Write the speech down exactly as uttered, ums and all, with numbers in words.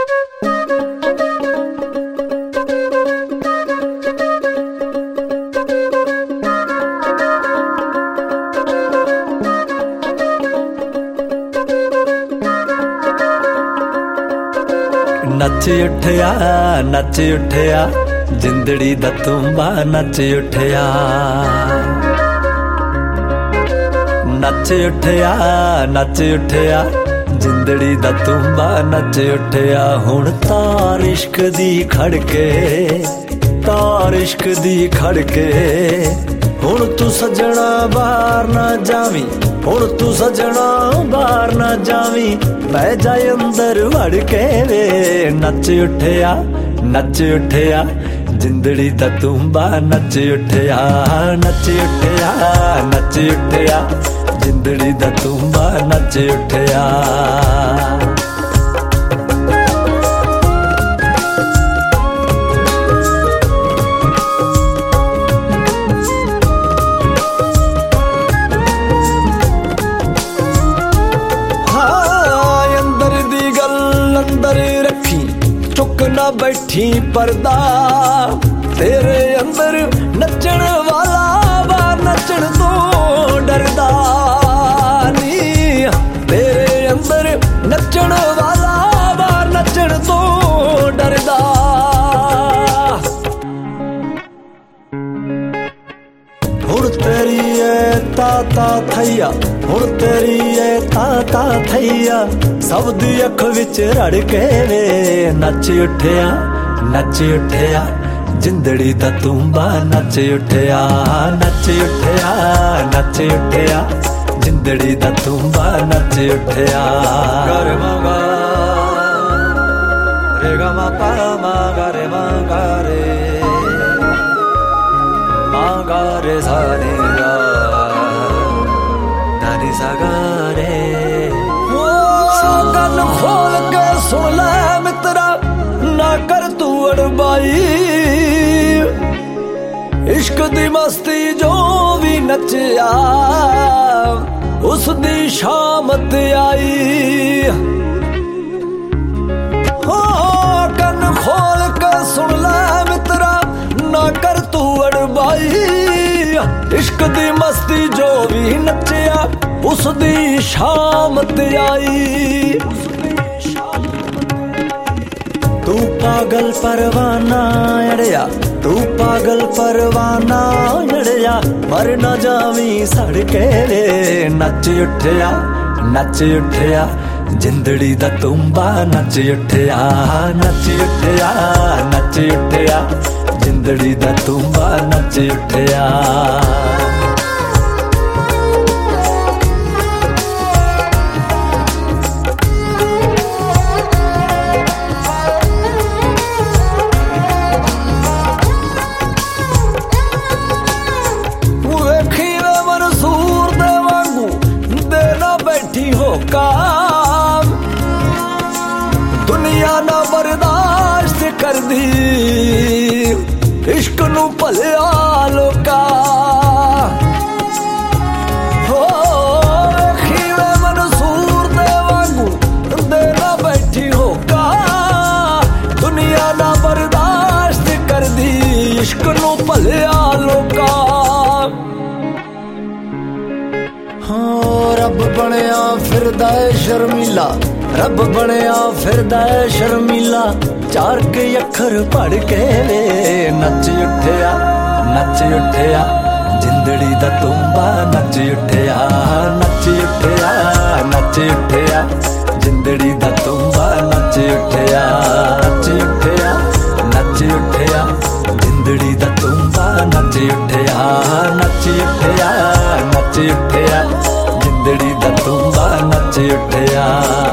नच उठिया नच उठिया जिंदड़ी दा तूंबा नच उठिया नच उठिया नच उठिया जिंदड़ी दा तूंबा नच उठिया हुण तार इश्क दी खड़के तार इश्क दी खड़के हुण तू सजना बाहर ना जावी हुण तू सजना बाहर ना जावी पै जाए अंदर वड़ के वे नच उठिया नच उठिया जिंदड़ी दा तूंबा नच उठिया नच उठिया नच उठिया जिंदड़ी दा तूंबा नच उठिया चुक ना बैठी पर्दा तेरे अंदर नचण वाला वा नचण तो डरदा नी तेरे अंदर नचण वाला वा नचण तो डरदा हुण तेरी है ताता थैया हुण तेरी है ताता थैया सब दी अख विच रड़ के वे नच उठिया नच उठिया जिंदड़ी दा तूंबा नच उठिया नच उठिया नच उठिया जिंदड़ी दा तूंबा नच उठिया गर मा रे गा मा पा मा गा रे मा गा रे मा गा रे सा रे गा धा रे सा गा रे गल खोल के सुन ले मित्रा ना कर तू अड़बाई इश्क दी मस्ती जो भी नचिया उस दी शामत आई हो कन खोल के सुन ले मित्रा ना कर तू अड़बाई इश्क दी मस्ती जो भी नचिया उस दी शामत आई तू पागल परवाना अड़िया तू पागल परवाना अड़िया मर न जावी सड़के रे नच उठिया नच उठिया जिंदड़ी दा तूंबा नच उठिया नच उठिया नच उठिया जिंदड़ी दा तूंबा नच उठिया काम दुनिया ना बर्दाश्त कर दी इश्क नू भलिया लोका हो खीवे मंसूर दे वांगू देना बैठी होका दुनिया ना बर्दाश्त कर दी इश्क नू भलिया लोका रब बनया फिरदा है शर्मीला रब बनया फिरदा है शर्मीला चार के अखर पढ़ के वे नच उठिया नच उठिया जिंदड़ी दा तूंबा नच उठिया नच उठिया नच उठिया जिंदड़ी दा तूंबा नच उठिया नच उठिया नच उठिया जिंदड़ी दा तूंबा नच उठिया नच उठिया नच उठिया जिंदड़ी दा तूंबा नच उठिया।